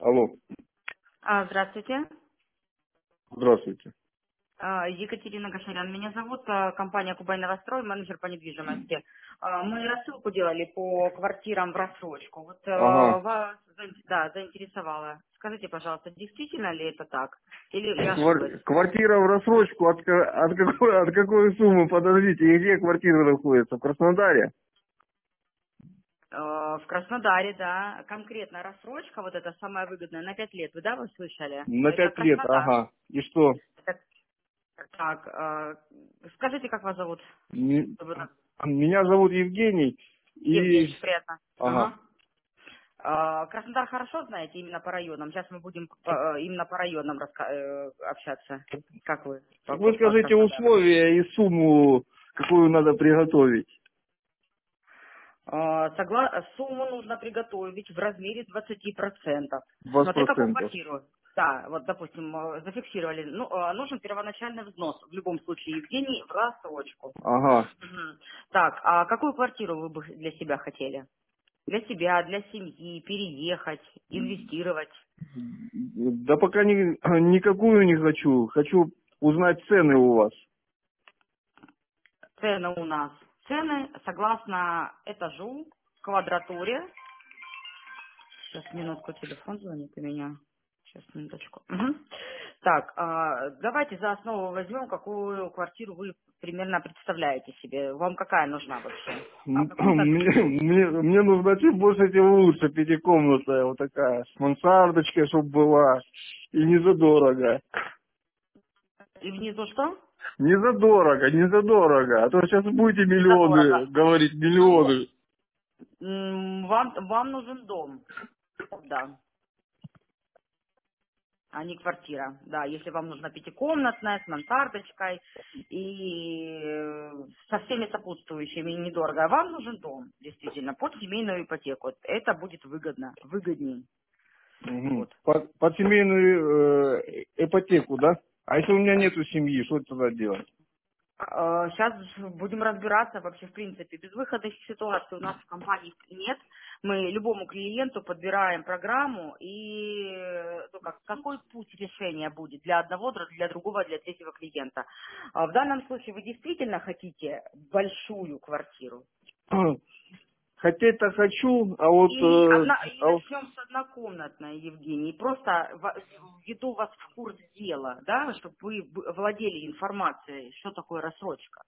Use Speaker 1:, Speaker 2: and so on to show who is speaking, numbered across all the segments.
Speaker 1: Алло,
Speaker 2: Здравствуйте.
Speaker 1: здравствуйте.
Speaker 2: Екатерина Гашарян меня зовут, компания Кубань Новострой, менеджер по недвижимости. Мы рассылку делали по квартирам в рассрочку. Вот
Speaker 1: Ага.
Speaker 2: вас заинтересовало. Скажите, пожалуйста, действительно ли это так? Или я ошиблась?
Speaker 1: Квартира в рассрочку от какой суммы, подождите, и где квартира находится? В Краснодаре?
Speaker 2: В Краснодаре, да, конкретно рассрочка, вот это самая выгодная, на 5 лет. Вы слышали?
Speaker 1: На
Speaker 2: Это
Speaker 1: 5 лет,
Speaker 2: Краснодар.
Speaker 1: ага. И что?
Speaker 2: Это- так, скажите, как вас зовут?
Speaker 1: М-
Speaker 2: Чтобы
Speaker 1: Меня зовут Евгений,
Speaker 2: Евгений,
Speaker 1: и...
Speaker 2: очень приятно.
Speaker 1: Ага.
Speaker 2: Ага. Краснодар хорошо знаете, именно по районам. Сейчас мы будем именно по районам общаться. Как вы
Speaker 1: Так вы
Speaker 2: по
Speaker 1: скажите
Speaker 2: Краснодару?
Speaker 1: условия и сумму, какую надо приготовить.
Speaker 2: Сумму нужно приготовить в размере 20%.
Speaker 1: 20%.
Speaker 2: Смотря какую квартиру. Да, вот, допустим, зафиксировали. Ну, нужен первоначальный взнос. В любом случае, Евгений, в рассрочку.
Speaker 1: Ага.
Speaker 2: Мгм. Так, а какую квартиру вы бы для себя хотели? Для себя, для семьи, переехать, инвестировать?
Speaker 1: Да пока никакую не хочу. Хочу узнать цены у вас.
Speaker 2: Цены у нас. Цены согласно этажу, квадратуре. Сейчас, минутку, телефон звонит у меня. Сейчас, минуточку. Мгм. Так, давайте за основу возьмем, какую квартиру вы примерно представляете себе. Вам какая нужна вообще? О каком конкретном?
Speaker 1: Мне нужно чем больше, тем лучше. Пятикомнатная вот такая, с мансардочкой, чтобы была. И не задорого.
Speaker 2: И внизу что?
Speaker 1: Не задорого, не задорого. А то сейчас будете
Speaker 2: Недорого.
Speaker 1: миллионы говорить,
Speaker 2: Ну,
Speaker 1: миллионы.
Speaker 2: вам нужен дом. Да. А не квартира. Да, если вам нужна пятикомнатная, с мансардочкой и со всеми сопутствующими, и недорого. А вам нужен дом, действительно, под семейную ипотеку. Это будет выгодно, выгоднее.
Speaker 1: Мгм.
Speaker 2: Вот.
Speaker 1: Под семейную ипотеку, да? А если у меня нету семьи, что тогда делать?
Speaker 2: Сейчас будем разбираться вообще, в принципе. Безвыходных ситуаций у нас в компании нет. Мы любому клиенту подбираем программу и ну, какой путь решения будет для одного, для другого, для третьего клиента. В данном случае вы действительно хотите большую квартиру?
Speaker 1: Хотеть-то хочу, а вот...
Speaker 2: Или
Speaker 1: а вот-
Speaker 2: начнем с однокомнатной, Евгений. Просто введу вас в курс дела, да, чтобы вы владели информацией, что такое рассрочка.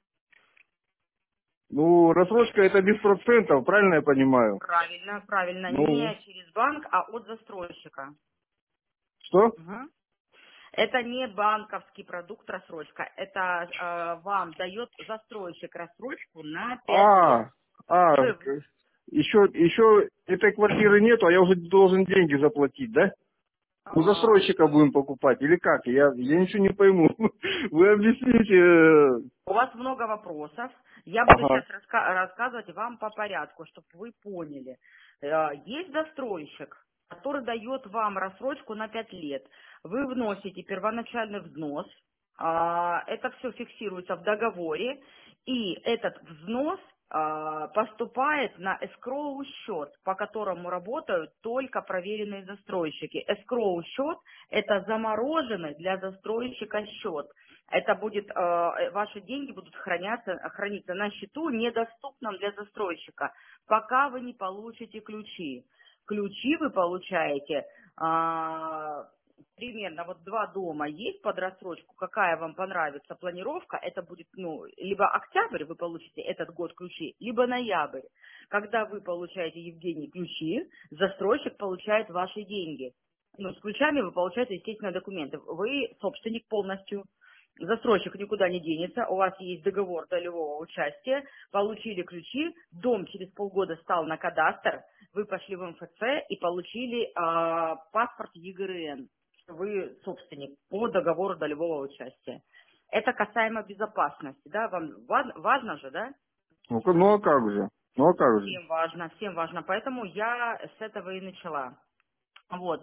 Speaker 1: ну, рассрочка это без процентов, правильно я понимаю?
Speaker 2: Правильно, правильно.
Speaker 1: Ну,
Speaker 2: Не через банк, а от застройщика.
Speaker 1: что?
Speaker 2: Мгм. Это не банковский продукт рассрочка. Это вам дает застройщик рассрочку на 5 лет.
Speaker 1: А, а,
Speaker 2: Вы
Speaker 1: еще этой квартиры нету, а я уже должен деньги заплатить, да? У застройщика будем покупать, или как? Я ничего не пойму. Вы объясните.
Speaker 2: У вас много вопросов. Я буду
Speaker 1: Ага.
Speaker 2: сейчас рассказывать вам по порядку, чтобы вы поняли. Есть застройщик, который дает вам рассрочку на 5 лет. Вы вносите первоначальный взнос. Это все фиксируется в договоре. И этот взнос поступает на эскроу счет, по которому работают только проверенные застройщики. Эскроу счет – это замороженный для застройщика счет. Это будет, ваши деньги будут храниться на счету, недоступном для застройщика, пока вы не получите ключи. Ключи вы получаете примерно вот 2 дома есть под рассрочку, какая вам понравится планировка, это будет, ну, либо октябрь вы получите этот год ключи, либо ноябрь. Когда вы получаете, Евгений, ключи, застройщик получает ваши деньги. Ну, с ключами вы получаете, естественно, документы. Вы собственник полностью. Застройщик никуда не денется, у вас есть договор долевого участия, получили ключи, дом через полгода стал на кадастр, вы пошли в МФЦ и получили паспорт ЕГРН, что вы собственник по договору долевого участия. Это касаемо безопасности, да, вам важно же, да?
Speaker 1: Ну а как же? Ну а как же?
Speaker 2: Всем важно, поэтому я с этого и начала. Вот.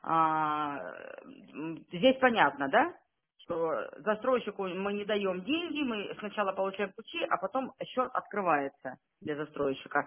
Speaker 2: Здесь понятно, да? Что застройщику мы не даем деньги, мы сначала получаем ключи, а потом счет открывается для застройщика.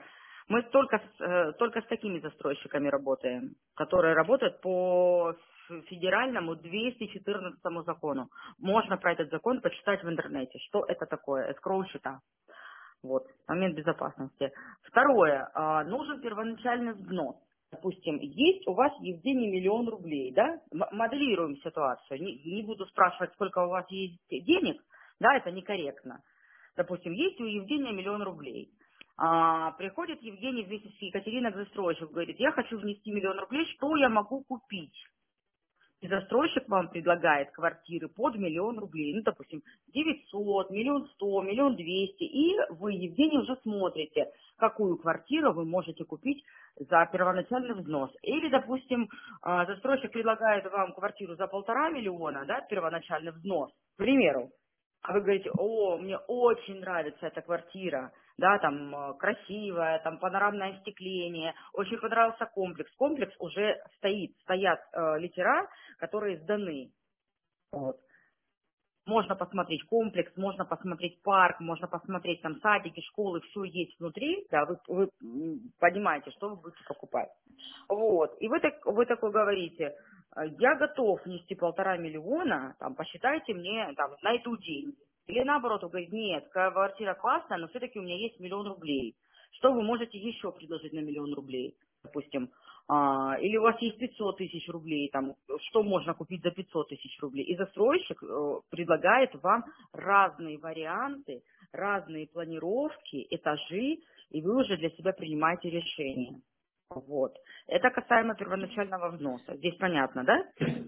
Speaker 2: Мы только с такими застройщиками работаем, которые работают по федеральному 214 закону. Можно про этот закон почитать в интернете, что это такое, эскроу-счета. Вот, момент безопасности. Второе, нужен первоначальный взнос. Допустим, есть у вас, Евгений, 1 000 000 рублей, да? Моделируем ситуацию. Не буду спрашивать, сколько у вас есть денег, да, это некорректно. Допустим, есть у Евгения 1 000 000 рублей. Приходит Евгений вместе с Екатериной к застройщику, говорит, я хочу внести 1 000 000 рублей, что я могу купить? И застройщик вам предлагает квартиры под 1 000 000 рублей, ну, допустим, 900, 1 100 000, 1 200 000, и вы, Евгений, уже смотрите, какую квартиру вы можете купить за первоначальный взнос. Или, допустим, застройщик предлагает вам квартиру за 1,5 миллиона, да, первоначальный взнос, к примеру. А вы говорите, о, мне очень нравится эта квартира, да, там красивая, там панорамное остекление, очень понравился комплекс. Комплекс уже стоят литера, которые сданы. Вот. Можно посмотреть комплекс, можно посмотреть парк, можно посмотреть там садики, школы, все есть внутри, да, вы понимаете, что вы будете покупать. Вот, и вы такой говорите, я готов нести 1,5 миллиона, там, посчитайте мне, там, найду деньги. Или наоборот, вы говорите, нет, квартира классная, но все-таки у меня есть 1 000 000 рублей. Что вы можете еще предложить на 1 000 000 рублей, допустим? Или у вас есть 500 000 рублей, там, что можно купить за 500 000 рублей. И застройщик предлагает вам разные варианты, разные планировки, этажи, и вы уже для себя принимаете решение. Вот. Это касаемо первоначального взноса. Здесь понятно, да?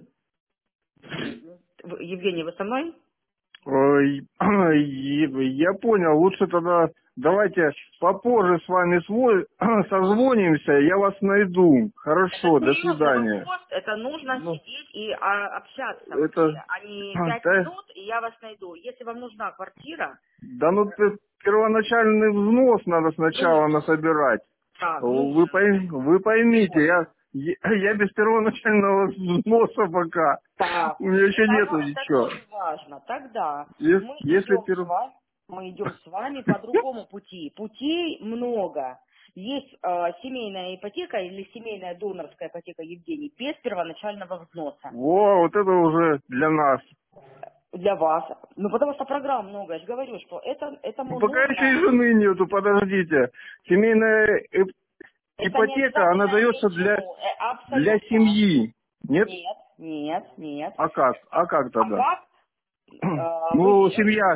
Speaker 2: Евгений, вы со мной?
Speaker 1: Ой, я понял, лучше тогда давайте попозже с вами созвонимся, я вас найду.
Speaker 2: Это
Speaker 1: Хорошо, до
Speaker 2: серьезный
Speaker 1: свидания.
Speaker 2: вопрос, это нужно
Speaker 1: Ну,
Speaker 2: сидеть и общаться
Speaker 1: это,
Speaker 2: вообще, а не 5
Speaker 1: да,
Speaker 2: минут, и я вас найду. Если вам нужна квартира,
Speaker 1: да ну первоначальный взнос надо сначала
Speaker 2: нужен.
Speaker 1: насобирать.
Speaker 2: Так,
Speaker 1: Вы,
Speaker 2: нужен.
Speaker 1: вы поймите,
Speaker 2: Вот.
Speaker 1: я без первоначального взноса пока.
Speaker 2: Так,
Speaker 1: У меня еще нету
Speaker 2: это
Speaker 1: ничего.
Speaker 2: тоже важно. Тогда мы
Speaker 1: Если
Speaker 2: идем с вами, по другому пути. Путей много. Есть семейная ипотека или семейная донорская ипотека, Евгений, без первоначального взноса.
Speaker 1: вот это уже для нас.
Speaker 2: Для вас. Ну, потому что программ много. Я же говорю, что
Speaker 1: Ну,
Speaker 2: этому
Speaker 1: пока еще и
Speaker 2: нужно.
Speaker 1: жены нету, подождите. Семейная
Speaker 2: Это не
Speaker 1: ипотека, она
Speaker 2: обязательно
Speaker 1: дается
Speaker 2: иметь жену.
Speaker 1: для
Speaker 2: Абсолютно.
Speaker 1: семьи. Нет?
Speaker 2: Нет, нет, нет.
Speaker 1: А как? А как
Speaker 2: А
Speaker 1: тогда?
Speaker 2: как вы
Speaker 1: Ну,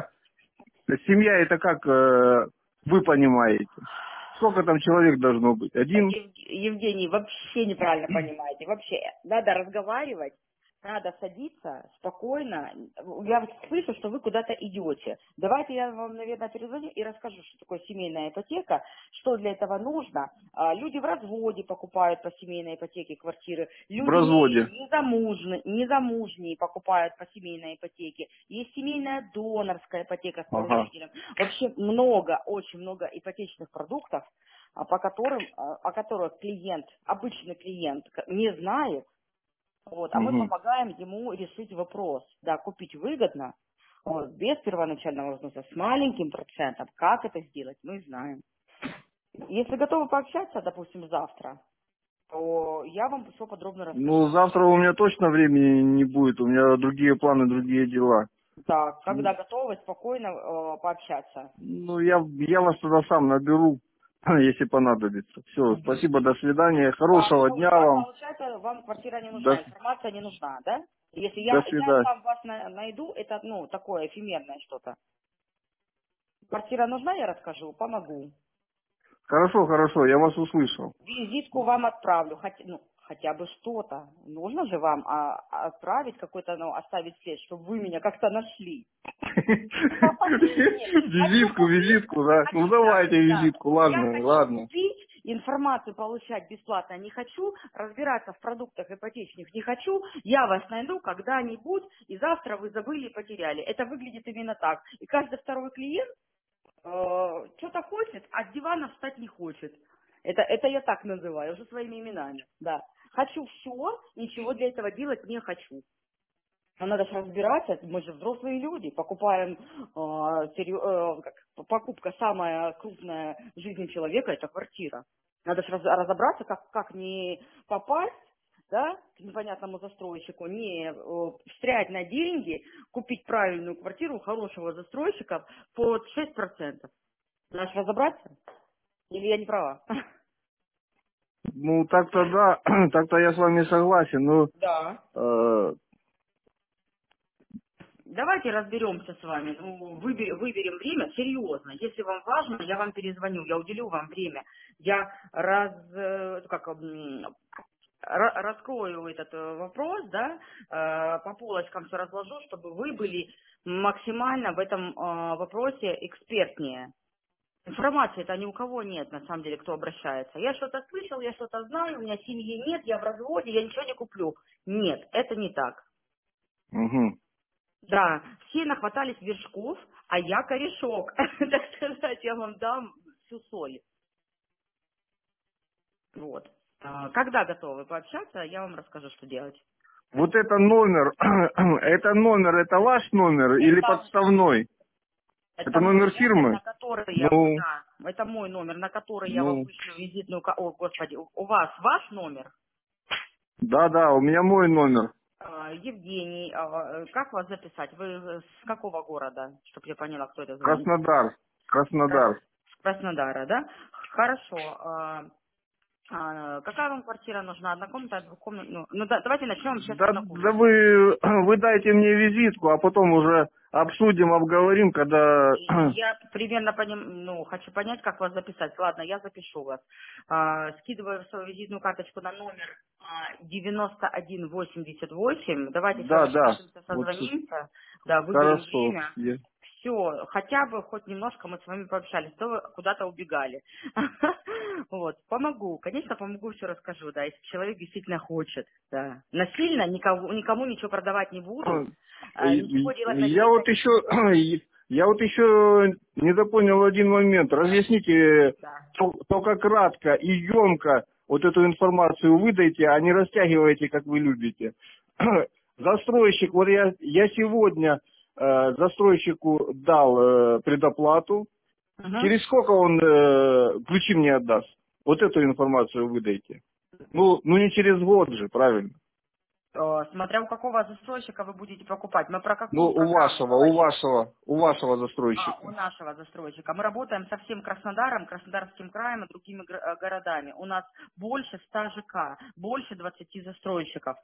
Speaker 1: семья это как вы понимаете? Сколько там человек должно быть? Один?
Speaker 2: Евгений, вообще неправильно понимаете. Вообще, надо разговаривать, надо садиться спокойно. Я вот слышу, что вы куда-то идете. Давайте я вам, наверное, перезвоню и расскажу, что такое семейная ипотека, что для этого нужно. Люди в разводе покупают по семейной ипотеке квартиры.
Speaker 1: В
Speaker 2: Люди
Speaker 1: разводе.
Speaker 2: незамужние покупают по семейной ипотеке. Есть семейная донорская ипотека с
Speaker 1: Ага.
Speaker 2: поручителем. Вообще много, очень много ипотечных продуктов, о которых клиент, обычный клиент не знает, вот, а мы
Speaker 1: Угу.
Speaker 2: помогаем ему решить вопрос, да, купить выгодно, вот, без первоначального взноса, с маленьким процентом. Как это сделать, мы знаем. Если готовы пообщаться, допустим, завтра, то я вам все подробно
Speaker 1: Ну,
Speaker 2: расскажу.
Speaker 1: завтра у меня точно времени не будет. У меня другие планы, другие дела.
Speaker 2: Так, когда готовы, спокойно пообщаться.
Speaker 1: Ну, я вас туда сам наберу, если понадобится. Все, спасибо, до свидания.
Speaker 2: Так,
Speaker 1: Хорошего
Speaker 2: ну,
Speaker 1: дня вам.
Speaker 2: получается, вам квартира не нужна,
Speaker 1: До,
Speaker 2: информация не нужна, да? Если
Speaker 1: до
Speaker 2: я
Speaker 1: свидания.
Speaker 2: сам вас найду, это, ну, такое эфемерное что-то. Квартира нужна, я расскажу, помогу.
Speaker 1: Хорошо, хорошо, я вас услышал.
Speaker 2: Визитку вам отправлю, хотя бы что-то. Нужно же вам отправить какой-то, ну, оставить след, чтобы вы меня как-то нашли. Нет, хочу купить,
Speaker 1: Визитку, да. Ну,
Speaker 2: да,
Speaker 1: давайте
Speaker 2: да.
Speaker 1: визитку,
Speaker 2: Я
Speaker 1: ладно,
Speaker 2: хочу
Speaker 1: ладно.
Speaker 2: купить, информацию получать бесплатно не хочу, разбираться в продуктах ипотечных не хочу, я вас найду когда-нибудь, и завтра вы забыли и потеряли. Это выглядит именно так. И каждый второй клиент что-то хочет, а с дивана встать не хочет. Это я так называю, уже своими именами, да. Хочу все, ничего для этого делать не хочу. Но надо же разбираться, мы же взрослые люди, покупаем, покупка самая крупная в жизни человека – это квартира. Надо же разобраться, как не попасть, да, к непонятному застройщику, не встрять на деньги, купить правильную квартиру у хорошего застройщика под 6%. Надо же разобраться? Или я не права?
Speaker 1: Ну, так-то да, так-то я с вами согласен, но
Speaker 2: Да.
Speaker 1: э,
Speaker 2: Давайте разберемся с вами. Ну, выберем время серьезно. Если вам важно, я вам перезвоню, я уделю вам время. Я раскрою этот вопрос, да, по полочкам все разложу, чтобы вы были максимально в этом вопросе экспертнее. Информации-то ни у кого нет, на самом деле, кто обращается. Я что-то слышал, я что-то знаю, у меня семьи нет, я в разводе, я ничего не куплю. Нет, это не так.
Speaker 1: мгм.
Speaker 2: Да, все нахватались вершков, а я корешок. Так сказать, я вам дам всю соль. Вот. Когда готовы пообщаться, я вам расскажу, что делать.
Speaker 1: Вот это номер, это ваш номер или
Speaker 2: Это
Speaker 1: подставной?
Speaker 2: Это
Speaker 1: Это
Speaker 2: мой
Speaker 1: номер
Speaker 2: номер,
Speaker 1: фирмы?
Speaker 2: на который я,
Speaker 1: Ну,
Speaker 2: да, это мой номер, на который я вам
Speaker 1: ну,
Speaker 2: вышлю визитную, о, господи, у вас ваш номер?
Speaker 1: да, у меня мой номер.
Speaker 2: Евгений, как вас записать? Вы с какого города, чтобы я поняла, кто это звонит?
Speaker 1: Краснодар,
Speaker 2: Крас-
Speaker 1: Краснодар.
Speaker 2: С Краснодара, да? Хорошо. Какая вам квартира нужна? Однокомнатная, двухкомнатная? Ну, давайте начнем сейчас с
Speaker 1: Да
Speaker 2: однокомнатной.
Speaker 1: вы дайте мне визитку, а потом уже обсудим, обговорим, когда...
Speaker 2: И я примерно хочу понять, как вас записать. Ладно, я запишу вас. Скидываю свою визитную карточку на номер 9188. Давайте все
Speaker 1: Да,
Speaker 2: распишемся,
Speaker 1: вот
Speaker 2: созвонимся. Да, выберем
Speaker 1: хорошо.
Speaker 2: время. Все, хотя бы хоть немножко мы с вами пообщались, то вы куда-то убегали. Вот, помогу, конечно, помогу, все расскажу, да, если человек действительно хочет, да. Насильно никому ничего продавать не буду, ничего делать
Speaker 1: Я
Speaker 2: насильно
Speaker 1: вот
Speaker 2: не буду.
Speaker 1: еще, я вот еще недопонял один момент. Разъясните
Speaker 2: Да.
Speaker 1: только кратко и емко вот эту информацию выдайте, а не растягивайте, как вы любите. Застройщик, вот я сегодня застройщику дал предоплату.
Speaker 2: Мгм.
Speaker 1: Через сколько он ключи мне отдаст? Вот эту информацию выдайте. Ну не через год же, правильно?
Speaker 2: Смотря у какого застройщика вы будете покупать. Мы про
Speaker 1: Ну,
Speaker 2: какую программу говорим?
Speaker 1: у вашего
Speaker 2: У
Speaker 1: застройщика.
Speaker 2: нашего застройщика. Мы работаем со всем Краснодаром, Краснодарским краем и другими городами. У нас больше 100 ЖК, больше 20 застройщиков.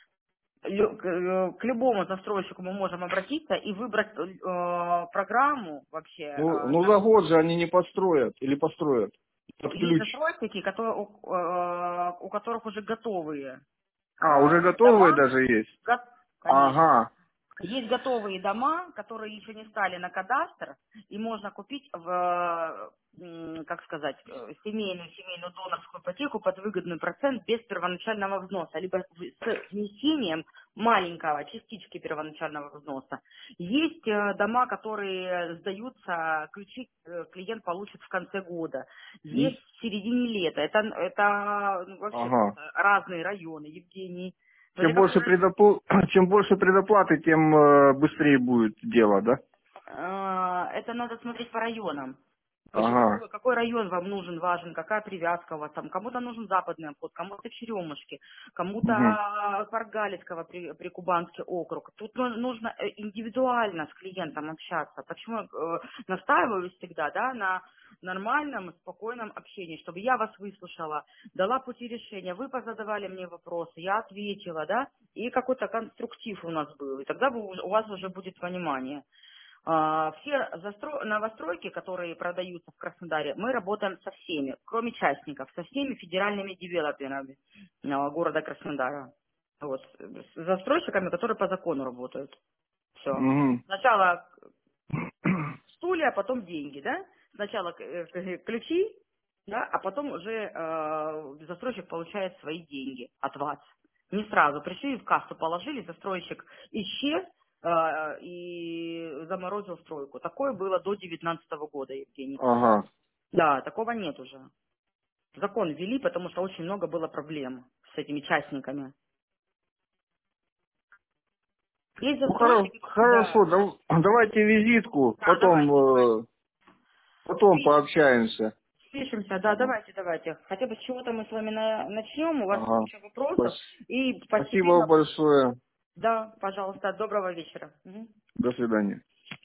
Speaker 2: К любому застройщику мы можем обратиться и выбрать программу вообще.
Speaker 1: Ну за год же они не построят или построят под
Speaker 2: Есть
Speaker 1: ключ.
Speaker 2: застройщики, у которых уже готовые
Speaker 1: А, уже готовые
Speaker 2: дома.
Speaker 1: даже есть?
Speaker 2: Конечно.
Speaker 1: Ага.
Speaker 2: Есть готовые дома, которые еще не стали на кадастр, и можно купить как сказать, семейную донорскую ипотеку под выгодный процент без первоначального взноса, либо с внесением маленького частички первоначального взноса. Есть дома, которые сдаются, ключи клиент получит в конце года.
Speaker 1: М,
Speaker 2: Есть в середине лета. Это вообще
Speaker 1: Ага.
Speaker 2: просто разные районы, Евгений.
Speaker 1: Чем
Speaker 2: Смотря какой
Speaker 1: больше
Speaker 2: район.
Speaker 1: чем больше предоплаты, тем быстрее будет дело, да?
Speaker 2: Это надо смотреть по районам.
Speaker 1: Ага.
Speaker 2: Какой район вам нужен, важен, какая привязка у вас там. Кому-то нужен западный обход, кому-то Черемушки,
Speaker 1: Мгм.
Speaker 2: кому-то парк Галицкого, Прикубанский округ. Тут нужно индивидуально с клиентом общаться. Почему я настаиваю всегда, да, на нормальном, спокойном общении, чтобы я вас выслушала, дала пути решения, вы позадавали мне вопросы, я ответила, да, и какой-то конструктив у нас был. И тогда у вас уже будет понимание. Все новостройки, которые продаются в Краснодаре, мы работаем со всеми, кроме частников, со всеми федеральными девелоперами города Краснодара. Вот, с застройщиками, которые по закону работают. Все.
Speaker 1: Мгм.
Speaker 2: Сначала стулья, а потом деньги, да? Сначала ключи, да, а потом уже застройщик получает свои деньги от вас. Не сразу. Пришли в кассу, положили, застройщик исчез и заморозил стройку. Такое было до 2019 года, Евгений.
Speaker 1: Ага.
Speaker 2: Да, такого нет уже. Закон ввели, потому что очень много было проблем с этими частниками. Есть
Speaker 1: Ну
Speaker 2: застройщики,
Speaker 1: хорошо,
Speaker 2: да.
Speaker 1: давайте визитку,
Speaker 2: Да, давайте, давайте.
Speaker 1: потом пообщаемся.
Speaker 2: Пишемся, да,
Speaker 1: Ага.
Speaker 2: давайте. Хотя бы с чего-то мы с вами начнем, у вас
Speaker 1: Ага.
Speaker 2: куча вопросов, и
Speaker 1: Спасибо
Speaker 2: постепенно,
Speaker 1: большое.
Speaker 2: да, пожалуйста, доброго вечера. Мгм.
Speaker 1: До свидания.